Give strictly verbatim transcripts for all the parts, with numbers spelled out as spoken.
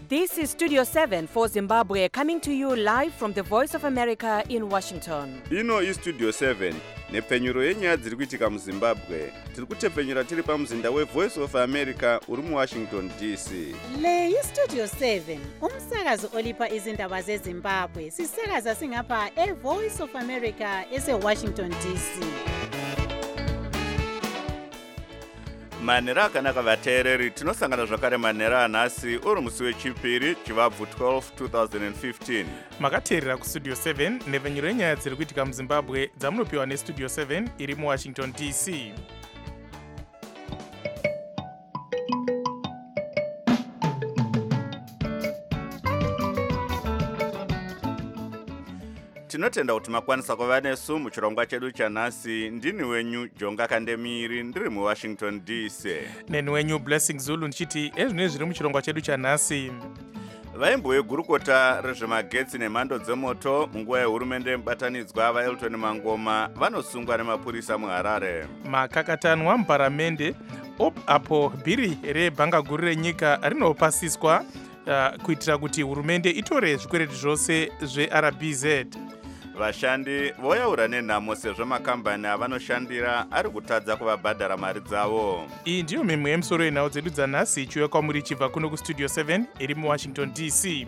This is Studio seven for Zimbabwe, coming to you live from the Voice of America in Washington. Ino is Studio seven, nepfenyuro yenyaya dziri kuitika muZimbabwe. Tiri kutepfenyura tiri pamuzinda weVoice of America uri muWashington D C. Le iStudio seven, umsakazo olipa izindaba zeZimbabwe. Sisakaza singapha eVoice of America eseWashington D C. Manera akanaka vateereri, tinosangana zvakare manera anhasi uri musi wechipiri chivabvu twelve twenty fifteen. Makateerera kuStudio seven nepfenyuro yenyaya dziri kuitika muZimbabwe dzamunopiwa neStudio seven iri muWashington D C. Tinotenda kuti makwanisa kuva nesu muchirongwa chedu chanhasi. Ndini wenyu Jonga Kandemiri ndiri muWashington D C. Neni wenyu Blessing Zulu ndichiti ezvino zviri muchirongwa chedu chanhasi. Vaimbo vegurukota rezvemagetsi nemhando dzemoto munguva yehurumende mubatanidzwa vaElton Mangoma vanosungwa nemapurisa muHarare. Makakatanwa muparamende apo bhiri rebhanga guru renyika rinopasiswa uh, kuitira kuti hurumende itore zvikwereti zvose zveR B Z. Vashandi voyaura nenhamo sezvo makambani avanoshandira ari kutadza kuvabhadhara mari dzavo. Iyi ndiyo mimwe yemusoro yenhau dzedu dzanhasi ichiuya kwamuri ichibva kuno kuStudio seven iri muWashington D C.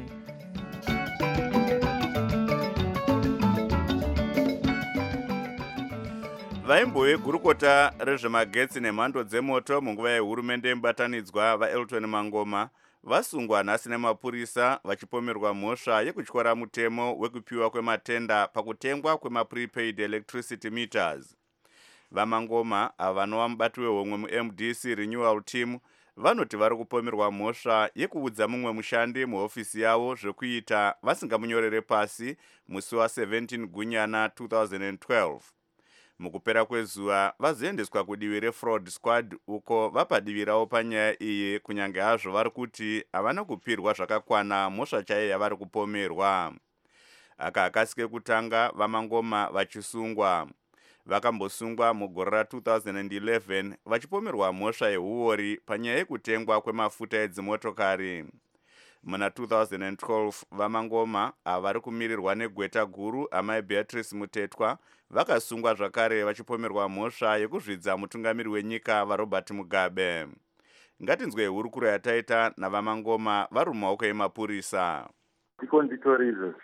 Vaimbo vegurukota rezvemagetsi nemhando dzemoto munguva yehurumende mubatanidzwa vaElton Mangoma vasungwa nhasi nemapurisa vachipomerwa mhosva yekutyora mutemo wekupiwa kwematenda pakutengwa kwemaprepaid electricity meters. VaMangoma avanova mubati wehomwe muM D C renewal team vanoti vari kupomerwa mhosva yekuudza mumwe mushandi muhofisi yavo zvekuita vasingamunyorere pasi musi wa17 Gunyana twenty twelve. Mukupera kwezuva vazoendeswa kudivi refraud squad uko vapadivirawo panyaya iyi kunyange hazvo vari kuti havana kupirwa zvakakwana mhosva chaiyo yavari kupomerwa. Aka akasike kutanga vaMangoma vachisungwa. Vakambosungwa mugore ra20 eleven vachipomerwa mhosva yehuori panyaya yekutengwa kwemafuta edzimotokari. Muna twenty twelve vaMangoma avari kumirirwa negweta guru amai Beatrice Mutetwa vakasungwa zvakare vachipomerwa mhosva yekuzvidza mutungamiri wenyika vaRobert Mugabe. Ngatinzwe hurukuro yataita navaMangoma vari mumaoko emapurisa. Ndiko nditorizo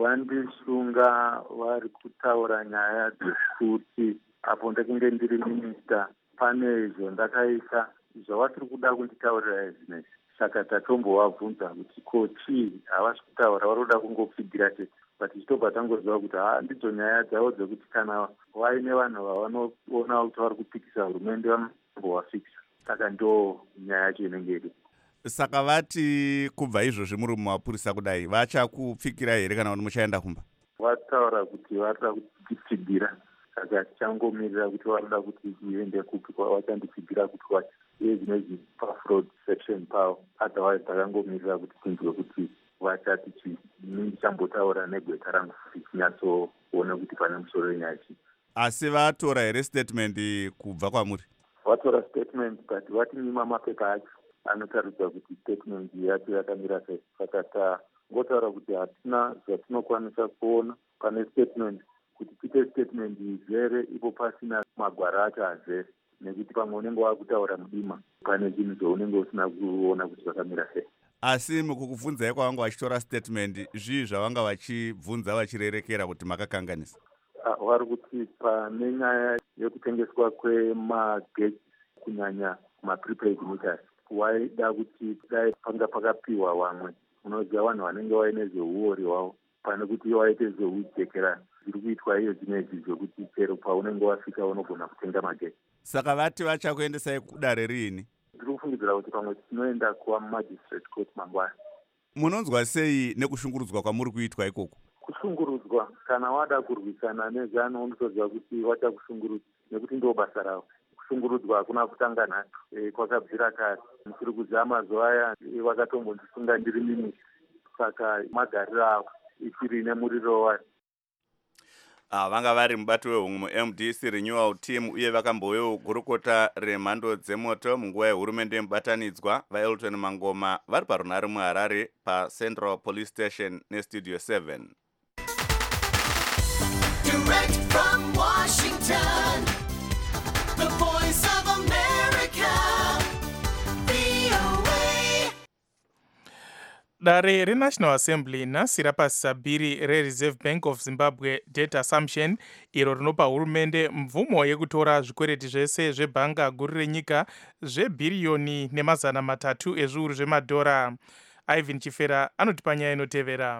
vandisunga vari kutaura nyaya dzekuti apo ndakunge ndiri minista pane zvandakaisa zvavatiri kuda kunditaurira ezinesi. Saka tatombovabvunza kuti ko chii havasi kutaura vari kuda kungopfigira chete. But tichitobva tangoziva kuti ha ndidzo nyaya dzavo dzekuti kana vaine vanhu vavanoona kuti vari kupikisa hurumende vanombovafisa. Saka ndo nyaya yacho inenge iri. Saka vati kubva izvozvi muri mumapurisa kudai vachakupfikira here kana kuti muchaenda kumba? Vataura kuti varida kutipfigira. Saka tichangomirira kuti varida kuti iende kupi vachandipfigira kuti wachi. Uye zvinezvi pafraud section pavo. Otherwise takangomirira kuti tinzwe kuti vachati chii. Ndichambotaura negweta rangu kuti tinyatsoona kuti pane musoro wenyaya chii. Asi vatora here statement kubva kwamuri? Vatora statement but vati nyima mapepa acho anotaridza kuti statement yacho yakamira sei. Saka tangotaura kuti hatina zvatinokwanisa kuona pane statement kuti tipe statement izere ipo pasina magwara acho hazere. Nekuti pamwe unenge wakutaura mudima pane zvinhu zvaunenge usina kuona kuti zvakamira sei. Asi mukukubvunzai kwavanga vachitora statement zvii zvavanga vachibvunza vachirerekera kuti makakanganisa? Vari kuti pane nyaya yekutengeswa kwemagetsi kunyanya maprepaid meters waida kuti dai panga pakapiwa vamwe unoziva vanhu vanenge vaine zveuori hwavo pane kuti waite zveujekerana. Zviri kuitwa iyo zvinezvi zvokuti chero paunenge wasvika unogona kutenga magetsi. Saka vati vachakuendesai kudare riini? Ndiri kufungidzira kuti pamwe tinoenda kumagistrate court mangwana. Munonzwa sei nekushungurudzwa kwamuri kuitwa ikoko? Kushungurudzwa kana wada kurwisana nezano unotoziva kuti vachakushungurudza nekuti ndo basa ravo. Kushungurudzwa hakuna kutanga nhasi. E, kwakabvira kare. Tiri kuziva mazuva aya vakatombondisunga ndiri minista. Saka magariro avo ichiri nemuriro wayo. Ah, vanga vari mubati wehungu mu-M D C renewal team uye vakambovewo gurukota remhando dzemoto munguva yehurumende mubatanidzwa. vaElton Mangoma vari parunhare muHarare paCentral Police Station neStudio seven. Direct from Washington, the voice of America, V O A. Dare reNational Assembly nhasi rapasisa bhiri reReserve Bank of Zimbabwe Debt Assumption, iro rinopa hurumende mvumo yekutora zvikwereti zvese zvebhanga guru renyika zvebhiriyoni nemazana matatu ezviuru zvemadhora. Ivan Chifera anoti panyaya inotevera.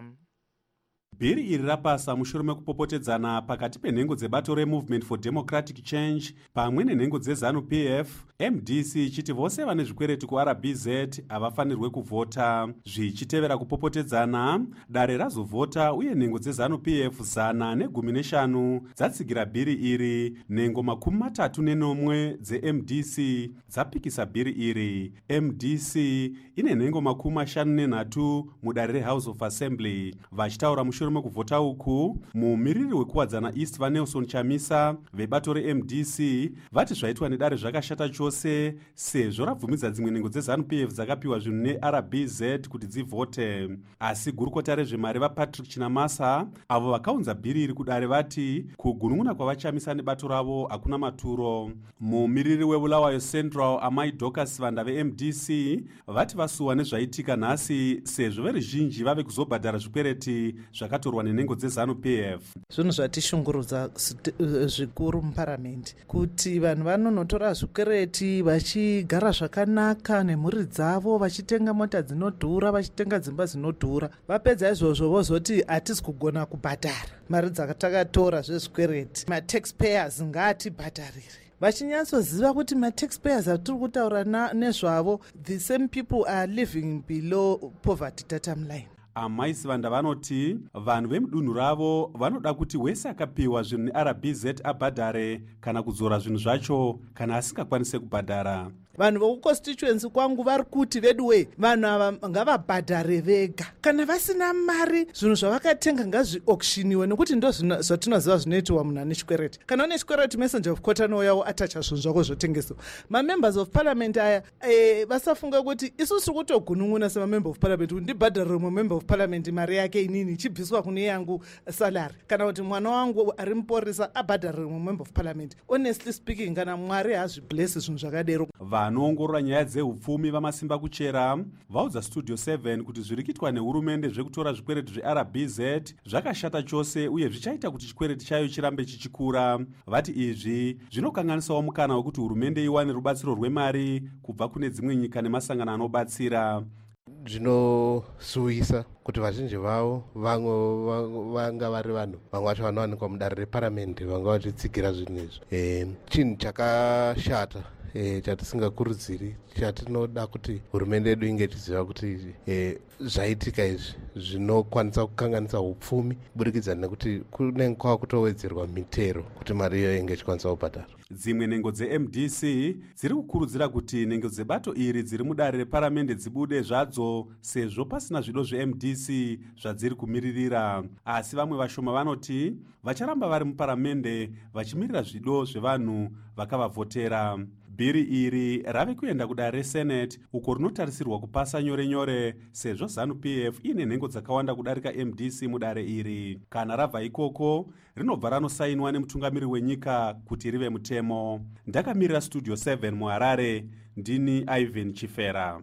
Bhiri iri rapasa mushure mekupopotedzana pakati penhengo dzebato reMovement for Democratic Change pamwe nenhengo dzeZANU-P F, M D C ichiti vose vane zvikwereti kuR B Z havafanirwe kuvhota. Zvichitevera kupopotedzana, dare razovhota uye nhengo dzeZANU-P F zana negumi neshanu dzatsigira bhiri iri. Nhengo makumi matatu nenomwe dzeM D C dzapikisa bhiri iri. M D C ine nhengo makumi mashanu nenhatu mudare reHouse of Assembly. Vachitaura mushure mekuvhota uku, mumiriri wekuwadzana East vaNelson Chamisa vebato reM D C vati zvaitwa nedare zvakashata chose sezvo rabvumidza dzimwe nhengo dzeZANU-P F dzakapiwa zvinhu neR B Z kuti dzivhote. Asi gurukota rezvemari vaPatrick Chinamasa avo vakaunza bhiri iri kudare vati kugunun'una kwavachamisa nebato ravo hakuna maturo. Mumiriri weBulawayo Central Amai Dorcas Vanda veM D C vati vasuwa nezvaitika nhasi sezvo veruzhinji vave kuzobhadhara zvikwereti zvakatorwa nenhengo dzeZANU-P F. Zvinhu zvatishungurudza zvikuru muparamende kuti vanhu vanonotora zvikwereti vachigara zvakanaka nemhuri dzavo, vachitenga mota dzinodhura, vachitenga dzimba dzinodhura, vapedza izvozvo vozoti hatisi kugona kubhadhara mari dzatakatora zvezvikwereti, mataxpayers ngaatibhadharire. Vachinyatsoziva kuti mataxpayers atiri kutaura nezvavo, the same people are living below poverty datum line. Amai Sivanda vanoti vanhu vemudunhu ravo vanoda kuti wese akapiwa zvinhu neR B Z abhadhare kana kudzora zvinhu zvacho kana asingakwanise kubhadhara. Vanhu vokuconstituency kwangu vari kuti veduwe vanhu ava ngavabhadhare vega, kana vasina mari zvinhu zvavakatenga ngazviauctioniwe, nekuti ndo zvatinoziva zvinoitiwa munhu ane chikwereti. Kana une chikwereti messenger of court anouyawo atacha zvinhu zvako zvotengeswa. Mamembers of parliament aya e, vasafunga kuti isusu tiri kutogunun'una semamember of parliament kuti ndibhadharire mumember of parliament mari yake inini ichibviswa kune yangu salary, kana kuti mwana wangu ari muporisa abhadharire mumember of parliament. Honestly speaking, kana Mwari hazviblessi zvinhu zvakadero. Vanoongorora nyaya dzeupfumi vamasimba kuchera vaudza Studio seven kuti zviri kuitwa nehurumende zvekutora zvikwereti zveR B Z zvakashata chose uye zvichaita kuti chikwereti chayo chirambe chichikura. Vati izvi zvinokanganisawo mukana wekuti hurumende iwane rubatsiro rwemari kubva kune dzimwe nyika nemasangano anobatsira. Zvinosuwisa kuti vazhinji vavo vamwe vanga vari vanhu vamwe vacho vanowanikwa mudare reparamende vanga vachitsigira zvinhu izvi. E, chinhu chakashata e, chatisingakurudziri, chatinoda kuti hurumende yedu inge ichiziva kuti e, zvaitika izvi zvinokwanisa kukanganisa upfumi kuburikidza nekuti kunenge kwava kutowedzerwa mitero kuti mari iyo inge ichikwanisa kubhadhara. Dzimwe nhengo dzeM D C dziri kukurudzira kuti nhengo dzebato iri dziri mudare reparamende dzibude zvadzo sezvo pasina zvido zveM D C zvadziri kumiririra. Asi vamwe vashoma vanoti vacharamba vari muparamende vachimirira zvido zvevanhu vakavavhotera. Bhiri iri rave kuenda kudare reSenate uko rinotarisirwa kupasa nyore nyore sezvo ZANU-P F ine nhengo dzakawanda kudarika M D C mudare iri. Kana rabva ikoko rinobva ranosainwa nemutungamiri wenyika kuti rive mutemo. Ndakamirira Studio seven muHarare, ndini Ivan Chifera.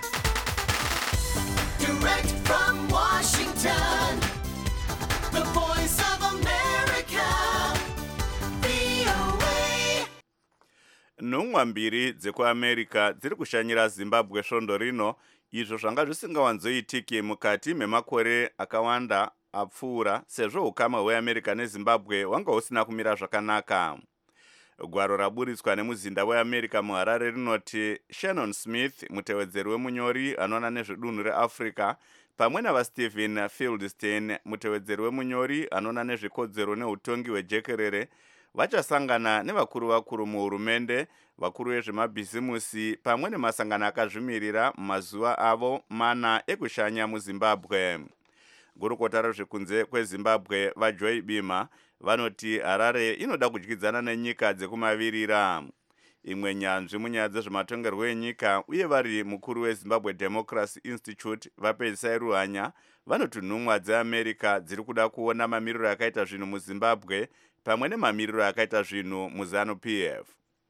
Direct from Washington, the voice of America, V O A. Nhumwa mbiri dzekuAmerica dziri kushanyira Zimbabwe svondo rino, izvo zvanga zvisingawanzoitiki mukati memakore akawanda apfuura sezvo ukama hweAmerica neZimbabwe wanga usina kumira zvakanaka. Gwaro raburitswa nemuzinda weAmerica muHarare rinoti Shannon Smith, mutevedzeri wemunyori anoona nezvedunhu reAfrica, pamwe navaStephen Fieldstein, mutevedzeri wemunyori anoona nezvekodzero neutongi hwejekerere, vachasangana nevakuru vakuru muhurumende, vakuru vezvemabhizimusi pamwe nemasangano akazvimirira mumazuva avo mana ekushanya muZimbabwe. gurukota rezvekunze kwezimbabwe vajoy bima vanoti harare inoda kudyidzana nenyika dzekumavirira. Imwe nyanzvi munyaya dzezvematongerwo enyika uye vari mukuru wezimbabwe democracy institute vapedzisai ruhanya vanoti nhumwa dzeamerica dziri kuda kuona mamiriro akaita zvinhu muzimbabwe pamwe nemamiriro akaita zvinhu muzanu P F.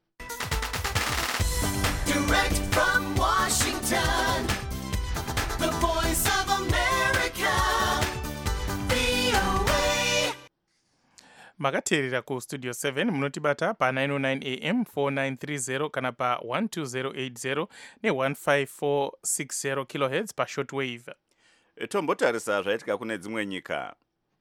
Direct from Washington, the voice of America, V O A. makateerera kustudio seven munotibata pa nine oh nine A M four nine three zero kana pa one two zero eight zero ne one five four six zero kilohertz pa shortwave. Tombotarisa zvaitika kune dzimwe nyika.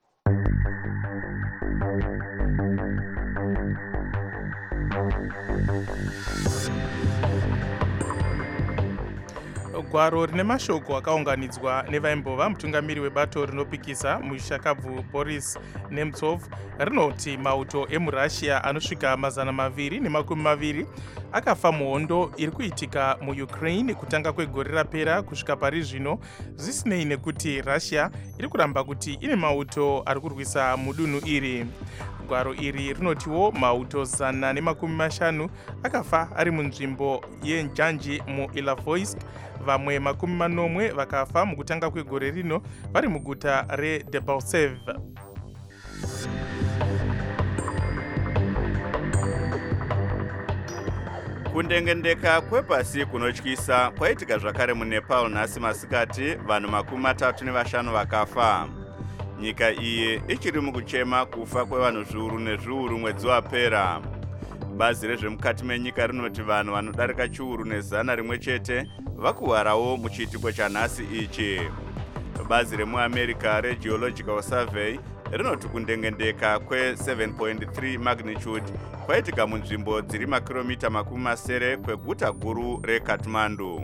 Gwaro rine mashoko akaunganidzwa nevaimbova mutungamiri webato rinopikisa mushakabvu Boris Nemtsov rinoti mauto emurussia anosvika mazana maviri nemakumi maviri akafa muhondo iri kuitika muUkraine kutanga kwegore rapera kusvika pari zvino, zvisinei nekuti Russia iri kuramba kuti ine mauto ari kurwisa mudunhu iri. Gwaro iri rinotiwo mauto zana nemakumi mashanu akafa ari munzvimbo yenjanji muIlavoisk, vamwe makumi manomwe vakafa mukutanga kwegore rino vari muguta reDebaltseve. Kundengendeka kwepasi kunotyisa kwaitika zvakare muNepal nhasi masikati, vanhu makumi matatu nevashanu vakafa. Nyika iyi ichiri mukuchema kufa kwevanhu zviuru nezviuru mwedzi wapera. Bazi rezvemukati menyika rinoti vanhu vanodarika chiuru nezana rimwe chete vakuwarawo muchiitiko chanhasi ichi. Bazi remuAmerica reGeological Survey rinoti kundengendeka kwe seven point three magnitude kwaitika munzvimbo dziri makilomita makumi masere kweguta guru reKathmandu.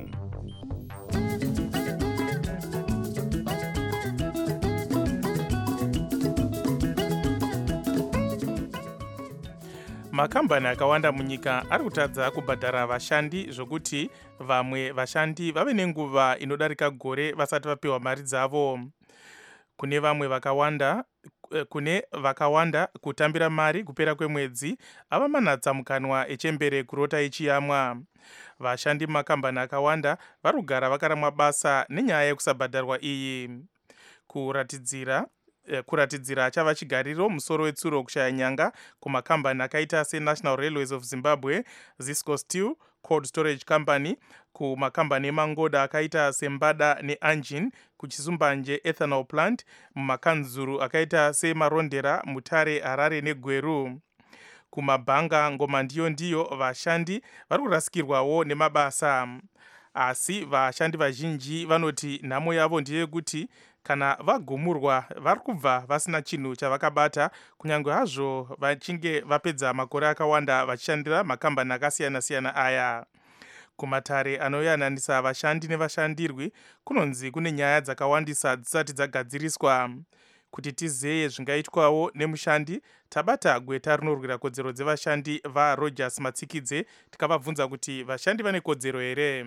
Makambani akawanda munyika ari kutadza kubhadhara vashandi zvokuti vamwe vashandi vave nenguva inodarika gore vasati vapiwa mari dzavo. Kune vamwe vakawanda kune vakawanda kutambira mari kupera kwemwedzi ava manatsamukanwa echembere kurota ichiyamwa. Vashandi makambani akawanda vari kugara vakaramwa basa nenyaya yekusabhadharwa iyi. Kuratidzira kuratidzira chava chigariro musoro wetsuro kushaya nyanga kumakambani akaita seNational Railways of Zimbabwe, Zisco Steel, Cold Storage Company, kumakambani emangoda akaita seMbada neAngin, kuchisumbanje Ethanol Plant, mumakanzuru akaita seMarondera, Mutare, Harare neGweru. Kumabhanga ngoma ndiyo ndiyo vashandi vari kurasikirwawo nemabasa. Asi vashandi vazhinji vanoti nhamo yavo ndeyekuti kana vagumurwa vari kubva vasina chinhu chavakabata, kunyange hazvo vachinge vapedza makore akawanda vachishandira makambani akasiyana-siyana aya. Kumatare anoyananisa vashandi nevashandirwi kunonzi kune nyaya dzakawandisa dzisati dzagadziriswa. Kuti tizeye zvingaitwawo nemushandi, tabata gweta rinorwira kodzero dzevashandi vaRogers Matsikidze tikavabvunza kuti vashandi vane kodzero here.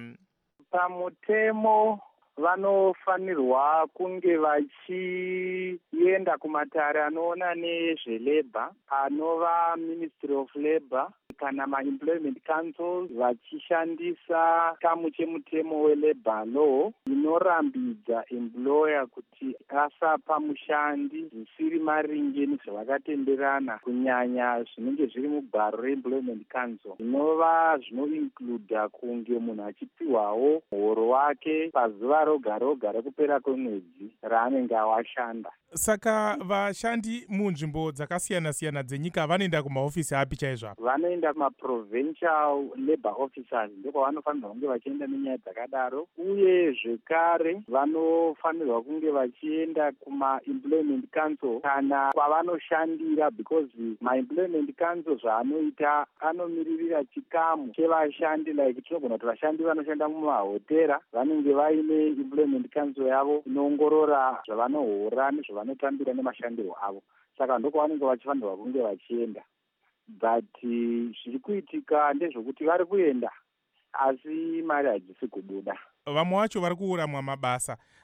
Pamutemo vanofanirwa kunge vachienda kumatare anoona nezvelabor, anova Ministry of Labour kana maEmployment Council, vachishandisa chikamu chemutemo weLabour Law inorambidza employer kuti asapa mushandi zvisiri maringe nezvavakatenderana, kunyanya zvinenge zviri mugwaro reEmployment Council, zvinova zvinoincluda kunge munhu achipiwawo muhoro wake pazuva roga roga rekupera kwemwedzi raanenge awashanda. Saka vashandi munzvimbo dzakasiyana-siyana dzenyika vanoenda kumahofisi api chaizvo? Vanoenda kuma-provincial labour officers, ndiko vanofanirwa kunge vachienda nenyaya dzakadaro, uye zvekare vanofanirwa kunge vachienda kuma-employment council kana kwavanoshandira, because ma-employment council zvaanoita anomiririra chikamu chevashandi, like tinogona kuti vashandi vanoshanda mumahotera vanenge vaine employment council yavo inoongorora zvavanohora nezvava vanotambira nemashandiro avo. Saka ndoko vanenge vachifanirwa kunge vachienda, but zviri kuitika ndezvokuti vari kuenda asi mari hadzisi kubuda. Vamwe vacho vari kuuramwa mabasa,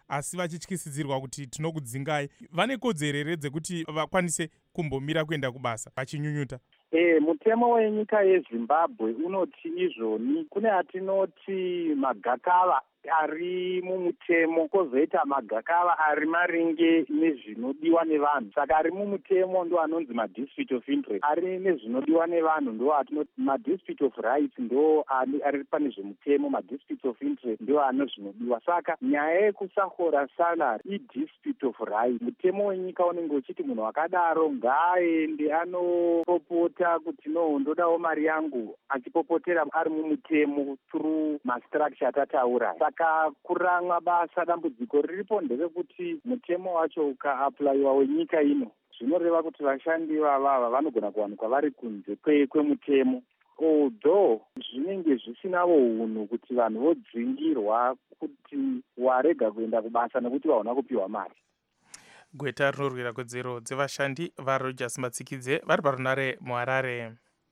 asi vachityisidzirwa kuti tinokudzingai, vane kodzero here dzekuti vakwanise kumbomira kuenda kubasa vachinyunyuta? E, mutemo wenyika yeZimbabwe unoti izvoni. Kune atinoti magakava ari mumutemo, kozoita magakava ari maringe nezvinodiwa nevanhu. Saka ari mumutemo ndo anonzi madispute of interest. Ari nezvinodiwa nevanhu ndo atinoti madispute of rights, ndo ari pane zvemutemo. Madispute of interest ndo anozvinodiwa. Saka nyaya yekusahora salary idispute of rights. Mutemo wenyika unenge uchiti munhu wakadaro ngaaende anopopota kuti no ndodawo mari yangu, achipopotera ari mumutemo through mastructure atataura. Saka kuramwa basa dambudziko riripo ndevekuti mutemo wacho ukaaplayiwa wenyika ino, zvinoreva kuti vashandi vavava vanogona kuwanikwa vari kunze kwemutemo. Although zvinenge zvisinawo unhu kuti vanhu vodzingirwa kuti warega kuenda kubasa nekuti vaona kupiwa mari. Gweta rinorwira kodzero dzevashandi vaRogers Matsikidze vari parunare muHarare.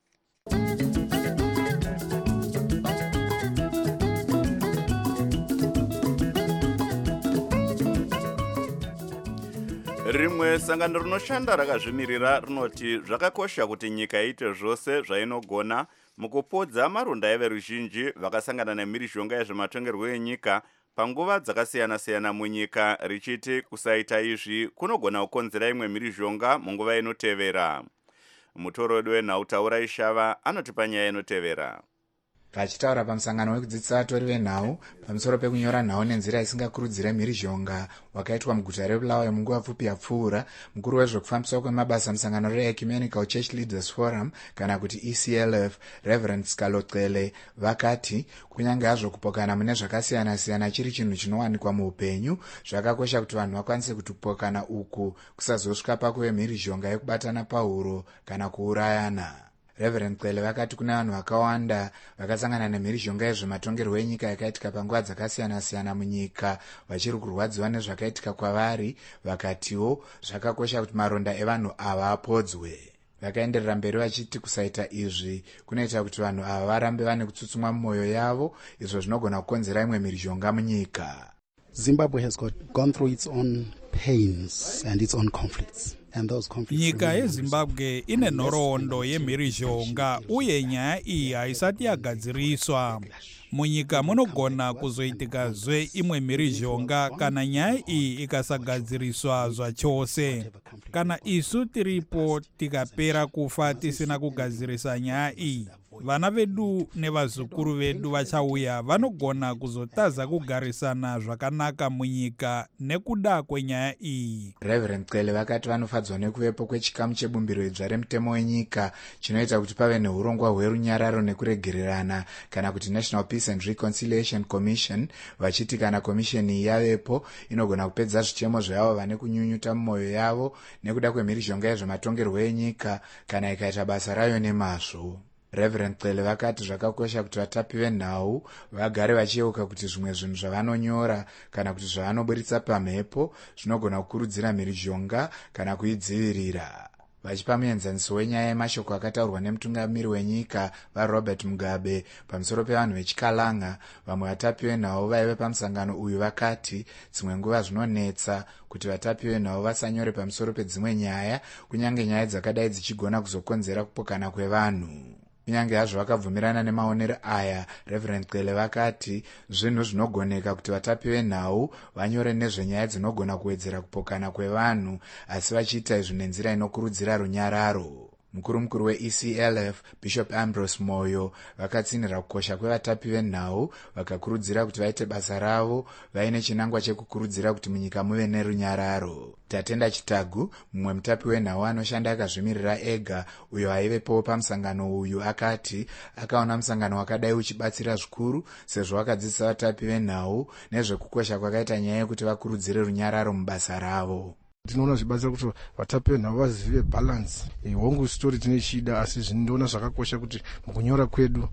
Rimwe sangano rinoshanda rakazvimirira rinoti zvakakosha kuti nyika iite zvose zvainogona mukupodza maronda everuzhinji vakasangana nemhirizhonga yezvematongerwo enyika panguva dzakasiyana-siyana munyika, richiti kusaita izvi kunogona kukonzera imwe mhirizhonga munguva inotevera. Mutorodi wenhau Ishava anotipa nyaya inotevera. Vachitaura pamusangano wekudzidzisa vatori venhau pamusoro pekunyora nhau nenzira isingakurudzire mhirizhonga wakaitwa muguta reBulawayo munguva pfupi yapfuura, mukuru wezvokufambiswa kwemabasa musangano reEcumenical Church Leaders Forum kana kuti E C L F, Reverend Skaloxele, vakati kunyange hazvo kupokana mune zvakasiyana-siyana chiri chinhu chinowanikwa muupenyu, zvakakosha kuti vanhu vakwanise kuti kupokana uku kusazosvika pakuve mhirizhonga yekubatana pahuro kana kuurayana. Reverend Xele vakati kuna vanhu vakawanda vakasangana nemhirizhonga yezvematongerwo enyika yakaitika panguva dzakasiyana-siyana munyika vachiri kurwadziwa nezvakaitika kwavari, vakatiwo zvakakosha kuti maronda evanhu ava apodzwe. Vakaenderera mberi vachiti kusaita izvi kunoita kuti vanhu ava varambe vane kutsutsumwa mumwoyo yavo, izvo zvinogona kukonzera imwe mhirizhonga munyika. Zimbabwe has got gone through its own pains and its own conflicts. Nyika yeZimbabwe ine nhoroondo yemhirizhonga uye nyaya iyi haisati yagadziriswa. Munyika munogona kuzoitikazve imwe mhirizhonga kana nyaya iyi ikasagadziriswa zvachose. Kana isu tiripo tikapera kufa tisina kugadzirisa nyaya iyi, vana vedu nevazukuru vedu vachauya vanogona kuzotaza kugarisana zvakanaka munyika nekuda kwenyaya iyi. Reverend Xele vakati vanofadzwa nekuvepo kwechikamu chebumbiro idzva remutemo wenyika chinoita kuti pave neurongwa hwerunyararo nekuregererana kana kuti National Peace and Reconciliation Commission, vachiti kana komisheni iyi yavepo inogona kupedza zvichemo zveavo vane kunyunyuta mumwoyo yavo nekuda kwemhirizhonga yezvematongerwo enyika kana ikaita basa rayo nemazvo. Reverend Xele vakati zvakakosha kuti vatapi venhau vagare vachiyeuka kuti zvimwe zvinhu zvavanonyora kana kuti zvavanoburitsa pamhepo zvinogona kukurudzira mhirizhonga kana kuidzivirira. Vachipa muenzaniso wenyaya yemashoko akataurwa nemutungamiri wenyika vaRobert Mugabe pamusoro pevanhu vechikalanga, vamwe vatapi venhau vaive pamusangano uyu vakati dzimwe nguva zvinonetsa kuti vatapi venhau vasanyore pamusoro pedzimwe nyaya, kunyange nyaya dzakadai dzichigona kuzokonzera kupokana kwevanhu. Kunyange hazvo vakabvumirana nemaonero aya, Reverend Xele vakati zvinhu zvinogoneka kuti vatapi venhau vanyore nezvenyaya dzinogona kuwedzera kupokana kwevanhu, asi vachiita izvi nenzira inokurudzira runyararo. Mukuru mukuru we-E C L F, Bishop Ambrose Moyo, vakatsinira kukosha kwevatapi venhau, vakakurudzira kuti vaite basa ravo vaine chinangwa chekukurudzira kuti munyika muve nerunyararo. Tatenda Chitagu, mumwe mutapi wenhau anoshanda akazvimirira ega, uyo aivepo pamusangano uyu, akati akaona musangano wakadai uchibatsira zvikuru sezvo wakadzidzisa vatapi venhau nezvekukosha kwakaita nyaya yekuti vakurudzire runyararo mubasa ravo. Tinoona zvibatsira kuti vatapi venhau vazive balance. Hongu story tine chida, asi zvindoona zvakakosha kuti mukunyora kwedu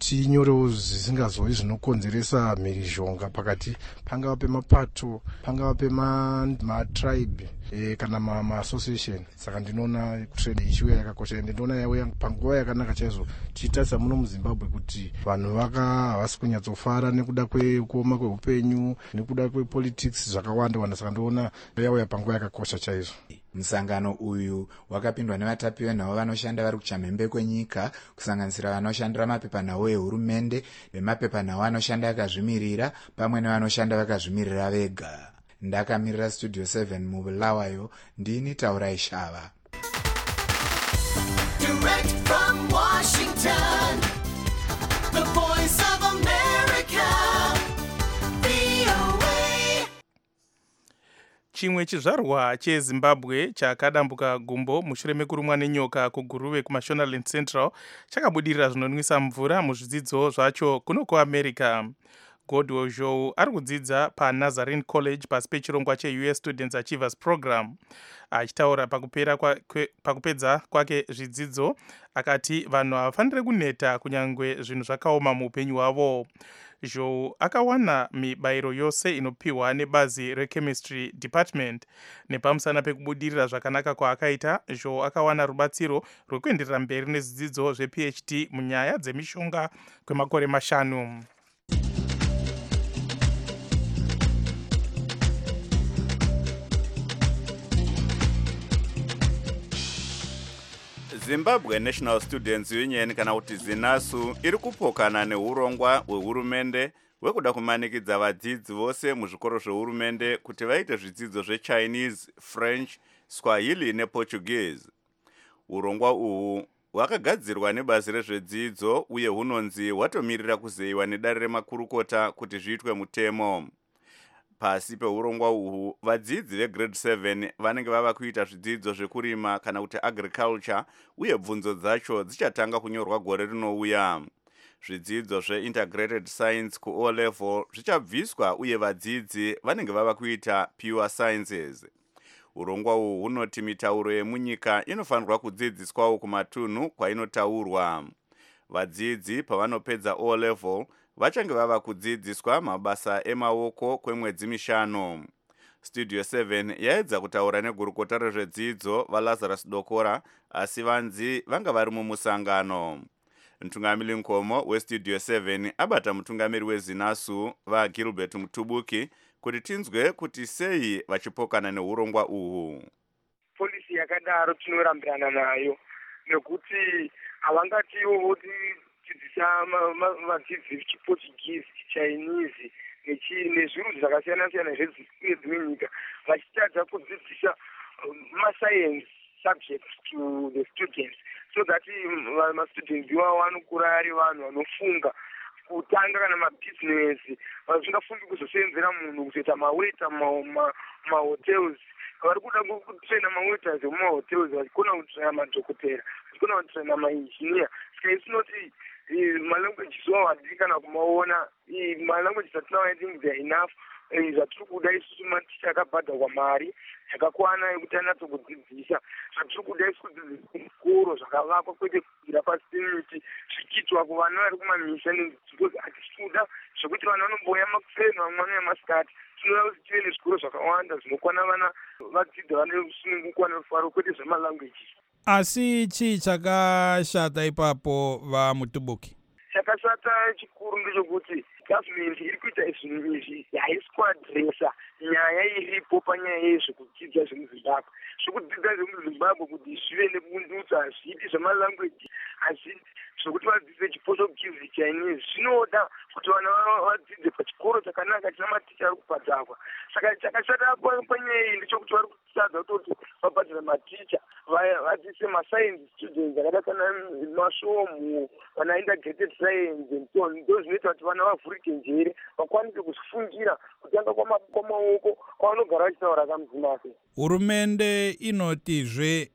tinyorewo zvisingazovi zvinokonzeresa mhirizhonga pakati pangava pemapato pangava pematribe e, kana maassociation. Saka ndinoona trade ichiuya yakakosha ende ndinoona yauya panguva yakanaka chaizvo tichitarisa muno muzimbabwe kuti vanhu vaka havasi kunyatsofara nekuda kwekuoma kweupenyu nekuda kwepolitics zvakawanda wanda. Saka ndinoona yauya panguva yakakosha chaizvo. Musangano uyu wakapindwa nevatapi venhau vanoshanda vari kuchamhembe kwenyika kusanganisira vanoshandira mapepanhau ehurumende vemapepanhau anoshanda vakazvimirira pamwe nevanoshanda vakazvimirira vega. Ndakamirira studio seven mubulawayo ndini Taurai Shava. Direct from Washington, the voice of America, V O A. Chimwe chizvarwa cheZimbabwe chakadambuka gumbo mushure mekurumwa nenyoka kuguruve kuMashonaland Central chakabudirira zvinonwisa mvura muzvidzidzo zvacho kuno kuAmerica. Godwill Zhou ari kudzidza paNazarene College pasi pechirongwa cheU S Students Achievers Program. Achitaura pakupera kwa, kwe, pakupedza kwake zvidzidzo akati vanhu havafaniri kuneta kunyangwe zvinhu zvakaoma muupenyu hwavo. Zhou akawana mibayiro yose inopiwa nebazi rechemistry department. Nepamusana pekubudirira zvakanaka kwaakaita, Zhou akawana rubatsiro rwekuenderera mberi nezvidzidzo zvePhD munyaya dzemishonga kwemakore mashanu. Zimbabwe National Students Union kana kuti ZINASU iri kupokana neurongwa hwehurumende hwekuda kumanikidza vadzidzi vose muzvikoro zvehurumende kuti vaite zvidzidzo zveChinese, French, Swahili nePortuguese. Urongwa uhu hwakagadzirwa nebazi rezvedzidzo uye hunonzi hwatomirira kuzeyiwa nedare remakurukota kuti zviitwe mutemo. Pasi peurongwa uhu vadzidzi vegrade seven vanenge vava kuita zvidzidzo zvekurima kana kuti agriculture uye bvunzo dzacho dzichatanga kunyorwa gore rinouya. Zvidzidzo zveintegrated science kuO level zvichabviswa uye vadzidzi vanenge vava kuita pure sciences. Urongwa uhu hunoti mitauro yemunyika inofanirwa kudzidziswawo kumatunhu kwainotaurwa. Vadzidzi pavanopedza O level vachange vava kudzidziswa mabasa emaoko kwemwedzi mishanu. Studio seven yaedza kutaura negurukota rezvedzidzo vaLazarus Dokora asi vanzi vanga vari mumusangano. Mtungamiri Nkomo weStudio seven abata mutungamiri weZINASU vaGilbert Mutubuki kuti tinzwe kuti sei vachipokana neurongwa uhu. Polisi yakadaro tinorambirana nayo nekuti havangatiwo voti dzidzisa vadzidzi vechiPortuguese, Chinese nezvinhu zvakasiyana siyana zvedzimwe nyika vachitadza kudzidzisa mascience subjects to the students so that mastudents iwavo vanokura ari vanhu vanofunga kutanga kana mabusiness vasingafungi kuzosenzera munhu kuzoita maweta mahotels vari kuda kutraina mawaiters emumahotels vachikona kutraina madhokotera vachikona kutraina mainjiniya saka isinoti malanguages wavo hadii kana kumaona malanguages atinawo I think they're enough zvatiri kuda isusu maticha akabhadharwa mari yakakwana yekuti anatsokudzidzisa zvatiri kuda isu kudzidzisa zvikoro zvakavakwa kwete kugira pasi pemiti zvichiitwa kuvana vari kumamisha because hatisi kuda zvekuti vana vanomboya makufeni vamwe vanoya masikati tinoda kuti tive nezvikoro zvakawanda zvinokwana vana vadzidza vane rusununguko nerufaro kwete zvemalanguages. Asi chii chakashata ipapo vaMutubuki? Chakashata chikuru ndechekuti government iri kuita zvinhu izvi haisi kuadresa nyaya iripo panyaya yezvekudzidza zvemuZimbabwe. Zvekudzidza zvemuZimbabwe kuti zvive nebundutso hazvidi zvemalanguage hazvidi zvokuti vadzidze chiPortuguese, Chinese zvinoda kuti vana vadzidze pachikoro chakanaka china maticha ari kubhadharwa. Saka chakashata panyaya iyi ndechekuti vari kutadza kuti vabhadhare maticha vadzidzise mascience students akada kana masvomu vana integrated science and so on. Ndo zvinoita kuti vana vavhurike njere vakwanise kuzvifungira kutanga kwamaoko kwavanogara vachitaura kamuZimbabwe. Hurumende inotizve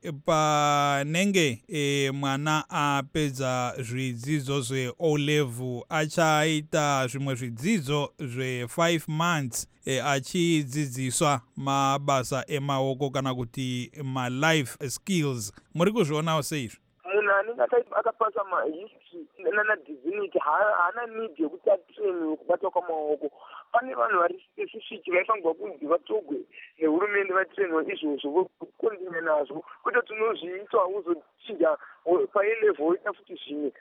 panenge e, mwana apedza zvidzidzo zveO level achaita zvimwe zvidzidzo zve months e, achidzidziswa mabasa emaoko kana kuti ma life skills. Muri kuzvionawo seizvo? Munhu anenge munhu akapasa mahistory nanadivinity haana need yekuti atrainiwe kubata kwamaoko. Pane vanhu vari specific vaifanirwa kunzi vatogwe nehurumende vatrainiwa izvozvo vokondinya nazvo kwete tinozviita uzochinja pailevel oita futi zvimwe.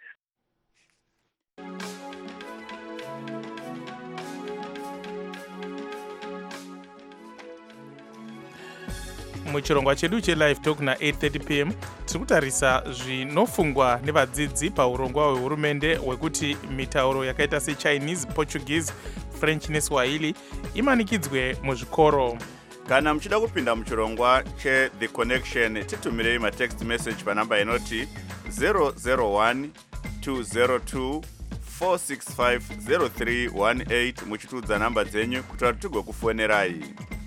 muchirongwa chedu chelive talk na eight thirty p m tiri kutarisa zvinofungwa nevadzidzi paurongwa hwehurumende hwekuti mitauro yakaita sechinese, portuguese, french neswahili imanikidzwe muzvikoro. kana muchida kupinda muchirongwa cheThe Connection titumirei matext message panamba inoti zero zero one two zero two four six five zero three one eight muchitudza namba dzenyu kuti tigokufonerai.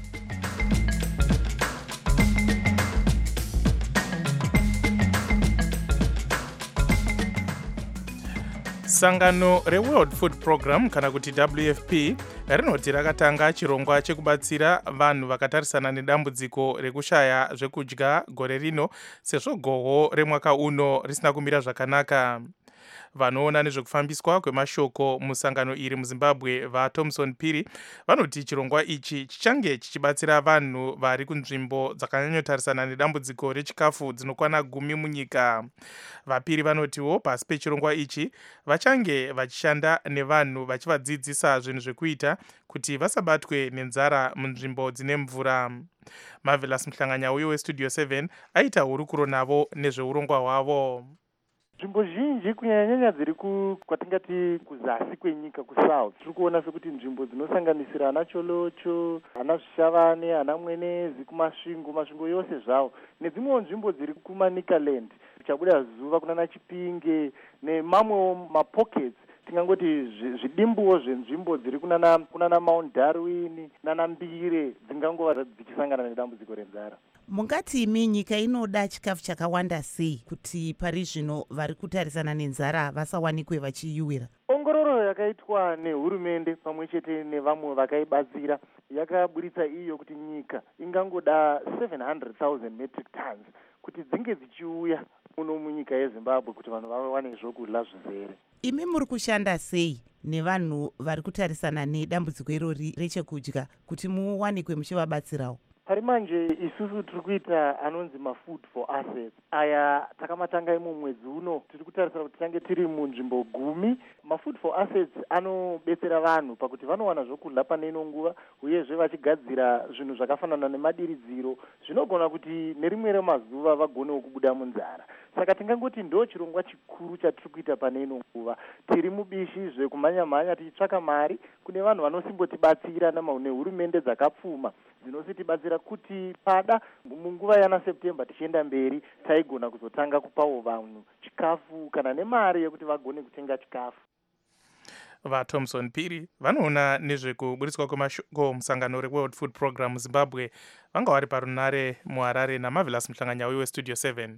sangano reworld food program kana kuti W F P rinoti rakatanga chirongwa chekubatsira vanhu vakatarisana nedambudziko rekushaya zvekudya gore rino sezvo gohwo remwaka uno risina kumira zvakanaka. vanoona nezvekufambiswa kwemashoko musangano iri muzimbabwe vaThomson Phiri vanoti chirongwa ichi chichange chichibatsira vanhu vari kunzvimbo dzakanyanyotarisana nedambudziko rechikafu dzinokwana gumi munyika. vaPhiri vanotiwo pasi pechirongwa ichi vachange vachishanda nevanhu vachivadzidzisa zvinhu zvekuita kuti vasabatwe nenzara munzvimbo dzine mvura. Marvelous Mhlanganya uyo westudio seven aita hurukuro navo nezveurongwa hwavo. nzvimbo zhinji kunyanyanya dziri kwatingati kuzasi kwenyika kusouth tiri kuona sekuti nzvimbo dzinosanganisira ana Cholocho, ana Zvishavane, ana Mwenezi, kumasvingo masvingo yose zvawo nedzimwewo nzvimbo dziri kuManicaland chabuda zuva kunana Chipinge nemamwewo mapockets tingangoti zvidimbuwo zvenzvimbo dziri kunana kunana Mount Darwin nana Mbire dzingangova dzichisangana nedambudziko renzara. mungati imi nyika inoda chikafu chakawanda sei kuti pari zvino vari kutarisana nenzara vasawanikwe vachiyiwira? ongororo yakaitwa nehurumende pamwe chete nevamwe vakaibatsira yakaburitsa iyo kuti nyika ingangoda seven hundred thousand metric tons kuti dzinge dzichiuya muno munyika yeZimbabwe kuti vanhu vawane zvokudya zvizere. imi muri kushanda sei nevanhu vari kutarisana nedambudziko irori rechekudya kuti muwanikwe muchivabatsirawo? pari manje isusu tiri kuita anonzi mafood for assets aya takamatanga imo mwedzi uno tiri kutarisira kuti tange tiri munzvimbo gumi. mafood for assets anobetsera vanhu pakuti vanowana zvokudya pane ino nguva uyezve vachigadzira zvinhu zvakafanana nemadiridziro zvinogona kuti nerimwe remazuva vagonewo kubuda munzara. saka tingangoti ndo chirongwa chikuru chatiri kuita pane ino nguva. tiri mubishi zvekumhanya-mhanya tichitsvaka mari kune vanhu vanosimotibatsira nehurumende dzakapfuma dzinositibatsira kuti pada munguva yana September tichienda mberi taigona kuzotanga kupawo vanhu chikafu kana nemari yekuti vagone kutenga chikafu. vaThomson Phiri vanoona nezvekuburitswa kwemashoko musangano reworld food program muzimbabwe vanga vari parunare muHarare naMarvelous Mhlanganya uyo westudio seven.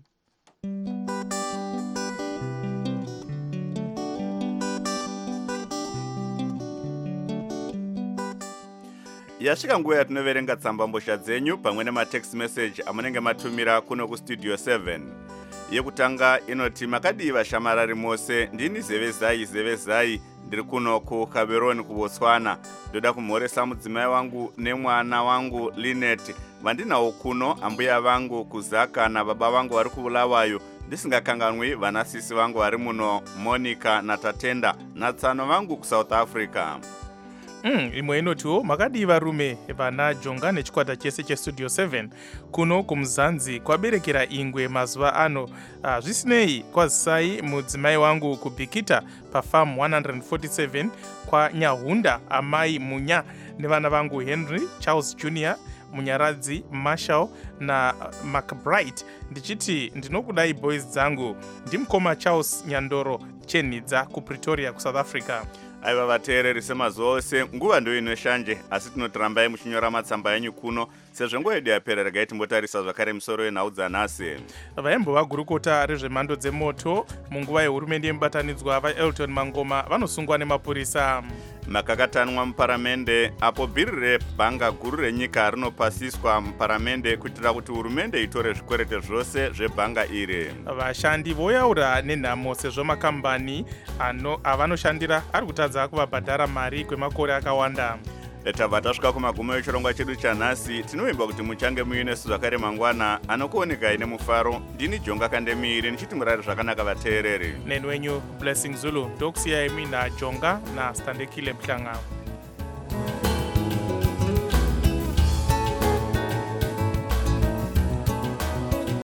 yasvika nguva yatinoverenga tsambambosha dzenyu pamwe nematext message amunenge matumira kuno kustudio seven. yekutanga inoti makadiva shamarari mose ndini zevezai zevezai ndiri kuno kuKaberoni kuBotswana ndoda kumhoresa mudzimai wangu nemwana wangu Linet vandinawo kuno, ambuya vangu kuZaka nababa vangu vari kuBulawayo ndisingakanganwi vanasisi vangu vari muno Monica naTatenda natsano vangu kuSouth Africa. Mm, imwe inotiwo makadiva rume vana Jonga nechikwata chese chestudio seven kuno kumuzanzi kwaberekera ingwe mazuva ano. uh, zvisinei kwazisai mudzimai wangu kubhikita pafarm one forty-seven kwaNyahunda amai Munya nevana vangu Henry Charles Junior Munyaradzi Marshall na McBride ndichiti ndinokudai boys dzangu. ndimukoma Charles Nyandoro Chenidza kuPretoria kuSouth Africa. aiva vateereri semazuva ose nguva ndo inoshanje asi tinotirambai muchinyora matsamba enyu kuno sezvo nguva yedu yapera. regai timbotarisa zvakare misoro yenhau dzanhasi. vaimbova gurukota rezvemhando dzemoto munguva yehurumende yemubatanidzwa vaElton Mangoma vanosungwa nemapurisa. makakatanwa muparamende apo bhiri rebhanga guru renyika rinopasiswa muparamende kuitira kuti hurumende itore zvikwerete zvose zvebhanga iri. Vashandi voyaura nenhamo sezvo makambani avanoshandira ari kutadza kuvabhadhara mari kwemakore akawanda. Tabva tasvika kumagumo echirongwa chedu chanhasi. Tinovimba kuti muchange muine zvakare mangwana anokuonekai nemufaro. Ndini Jonga Kandemiri nichiti murari zvakanaka vateereri. Neni wenyu Blessing Zulu. Ndokusiyai mina Jonga naStandekile Mhlanga.